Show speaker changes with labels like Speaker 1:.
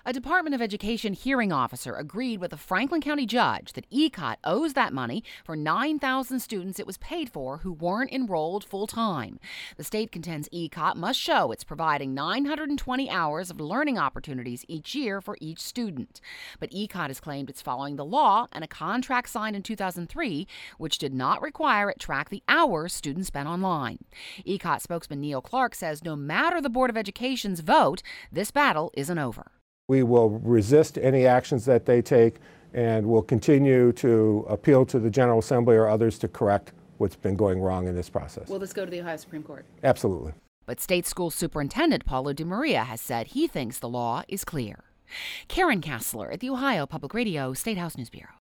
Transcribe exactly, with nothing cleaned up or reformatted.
Speaker 1: A Department of Education hearing officer agreed with a Franklin County judge that E C O T owes that money for nine thousand students it was paid for who weren't enrolled full-time. The state contends E C O T must show it's providing nine hundred twenty hours of learning opportunities each year for each student. But E C O T has claimed it's following the law and a contract signed in two thousand three, which did not require it track the hours students spent online. E C O T spokesman Neil Clark says no matter the Board of Education's vote, this battle isn't over.
Speaker 2: We will resist any actions that they take, and will continue to appeal to the General Assembly or others to correct what's been going wrong in this process.
Speaker 1: Will this go to the Ohio Supreme Court?
Speaker 2: Absolutely.
Speaker 1: But State School Superintendent Paulo DeMaria has said he thinks the law is clear. Karen Kassler at the Ohio Public Radio State House News Bureau.